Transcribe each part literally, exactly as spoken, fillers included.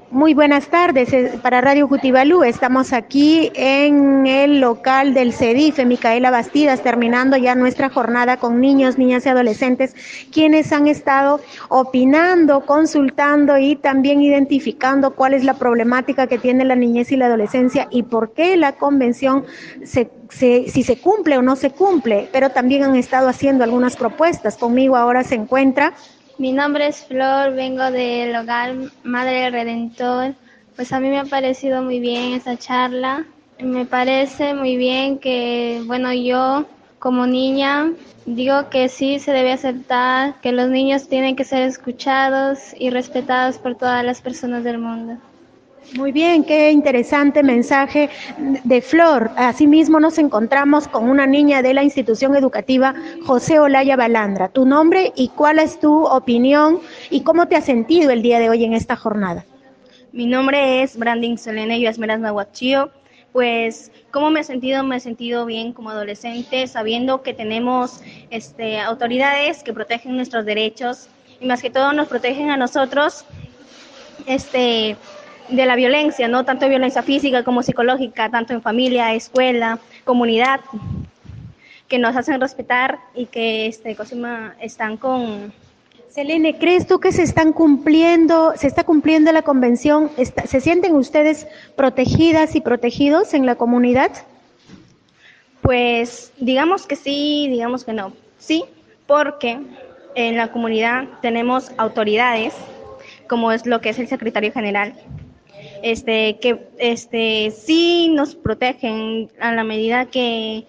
Muy buenas tardes, eh, para Radio Cutibalú. Estamos aquí en el local del CEDIFE, Micaela Bastidas, terminando ya nuestra jornada con niños, niñas y adolescentes, quienes han estado opinando, consultando y también identificando cuál es la problemática que tiene la niñez y la adolescencia y por qué la convención, se, se, si se cumple o no se cumple, pero también han estado haciendo algunas propuestas. Conmigo ahora se encuentra... Mi nombre es Flor, vengo del hogar Madre Redentor. Pues a mí me ha parecido muy bien esa charla. Me parece muy bien que, bueno, yo como niña digo que sí se debe aceptar, que los niños tienen que ser escuchados y respetados por todas las personas del mundo. Muy bien, qué interesante mensaje de Flor. Asimismo nos encontramos con una niña de la institución educativa José Olaya Balandra. Tu nombre y cuál es tu opinión y cómo te has sentido el día de hoy en esta jornada. Mi nombre es Branding Selene Yasmeras Nahuachío. Pues, ¿cómo me he sentido? Me he sentido bien como adolescente, sabiendo que tenemos este, autoridades que protegen nuestros derechos y más que todo nos protegen a nosotros este, de la violencia, ¿no? Tanto violencia física como psicológica, tanto en familia, escuela, comunidad, que nos hacen respetar y que este, Cosima, están con... Selene, ¿crees tú que se están cumpliendo, se está cumpliendo la convención? Está, ¿se sienten ustedes protegidas y protegidos en la comunidad? Pues digamos que sí, digamos que no. Sí, porque en la comunidad tenemos autoridades, como es lo que es el secretario general, este, que este, sí nos protegen a la medida que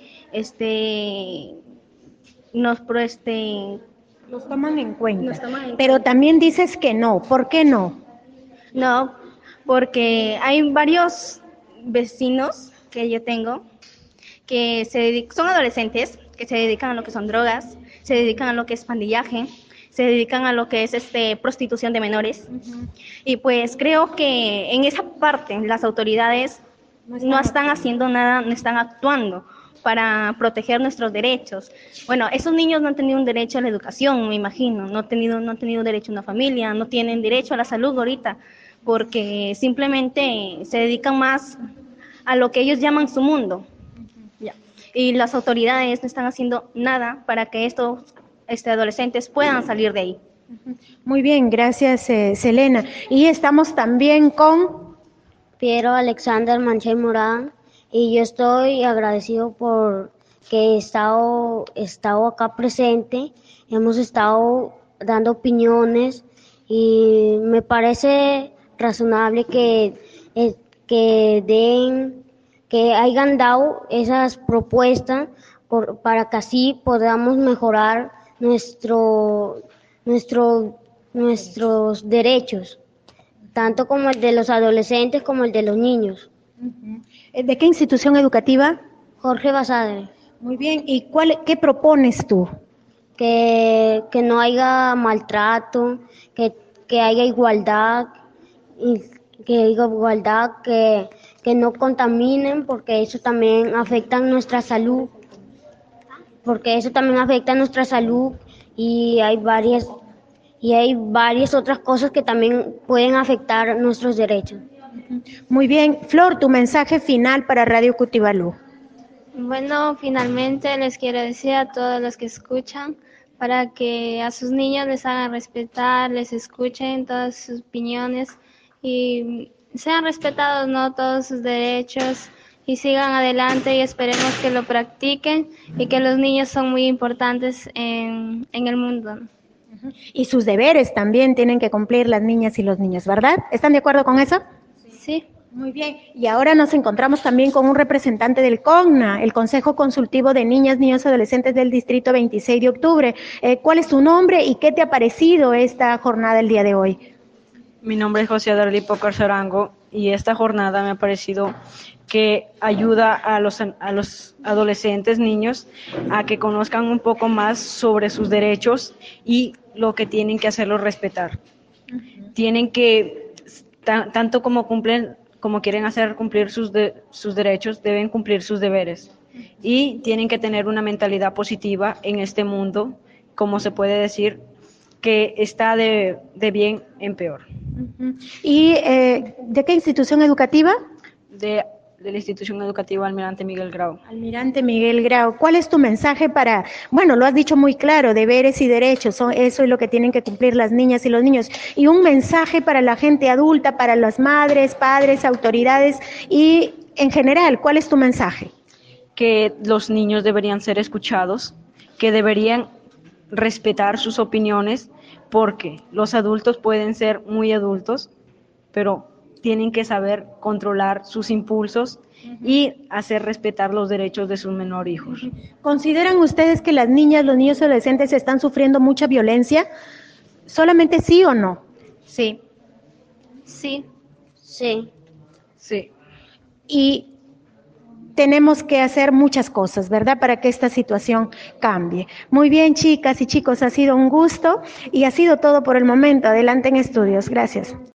este, nos este, Los toman en cuenta, nos toman en pero cuenta. también dices que no. ¿Por qué no? No, porque hay varios vecinos que yo tengo que se dedican, son adolescentes que se dedican a lo que son drogas, se dedican a lo que es pandillaje, se dedican a lo que es este prostitución de menores. Uh-huh. Y pues creo que en esa parte las autoridades no están, no están haciendo nada, no están actuando para proteger nuestros derechos. Bueno, esos niños no han tenido un derecho a la educación, me imagino, no han tenido, no han tenido derecho a una familia, no tienen derecho a la salud ahorita, porque simplemente se dedican más a lo que ellos llaman su mundo. Uh-huh. Ya. Y las autoridades no están haciendo nada para que estos este, adolescentes puedan salir de ahí. Muy bien, gracias, eh, Selena. Y estamos también con Piero Alexander Manchay Morán. Y yo estoy agradecido por que he estado, he estado acá presente, hemos estado dando opiniones y me parece razonable que, eh, que den, que hayan dado esas propuestas por, para que así podamos mejorar nuestro, nuestro, nuestros derechos, tanto como el de los adolescentes como el de los niños. ¿De qué institución educativa? Jorge Basadre. Muy bien, ¿y cuál, qué propones tú? Que, que no haya maltrato, que, que haya igualdad, y que haya igualdad, que, que no contaminen, porque eso también afecta a nuestra salud, porque eso también afecta a nuestra salud y hay varias, y hay varias otras cosas que también pueden afectar nuestros derechos. Muy bien, Flor, tu mensaje final para Radio Cutibalú. Bueno, finalmente les quiero decir a todos los que escuchan para que a sus niños les hagan respetar, les escuchen todas sus opiniones y sean respetados, ¿no? Todos sus derechos y sigan adelante y esperemos que lo practiquen y que los niños son muy importantes en, en el mundo. Y sus deberes también tienen que cumplir las niñas y los niños, ¿verdad? ¿Están de acuerdo con eso? Sí. Muy bien, y ahora nos encontramos también con un representante del CONNA, el Consejo Consultivo de Niñas, Niños y Adolescentes del Distrito veintiséis de octubre. Eh, ¿Cuál es tu nombre y qué te ha parecido esta jornada el día de hoy? Mi nombre es José Adarlipo Carzarango y esta jornada me ha parecido que ayuda a los, a los adolescentes, niños, a que conozcan un poco más sobre sus derechos y lo que tienen que hacerlos respetar. Uh-huh. Tienen que, t- tanto como cumplen como quieren hacer cumplir sus, de, sus derechos, deben cumplir sus deberes. Y tienen que tener una mentalidad positiva en este mundo, como se puede decir, que está de, de bien en peor. Ujú. ¿Y eh, de qué institución educativa? De, de la institución educativa Almirante Miguel Grau. Almirante Miguel Grau, ¿cuál es tu mensaje para, bueno, lo has dicho muy claro, deberes y derechos, son, eso es lo que tienen que cumplir las niñas y los niños, y un mensaje para la gente adulta, para las madres, padres, autoridades y en general, ¿cuál es tu mensaje? Que los niños deberían ser escuchados, que deberían respetar sus opiniones, porque los adultos pueden ser muy adultos, pero tienen que saber controlar sus impulsos uh-huh. y hacer respetar los derechos de sus menores hijos. Uh-huh. ¿Consideran ustedes que las niñas, los niños y adolescentes están sufriendo mucha violencia? ¿Solamente sí o no? Sí. Sí. Sí. Sí. Y tenemos que hacer muchas cosas, ¿verdad? Para que esta situación cambie. Muy bien, chicas y chicos, ha sido un gusto y ha sido todo por el momento. Adelante en estudios. Gracias.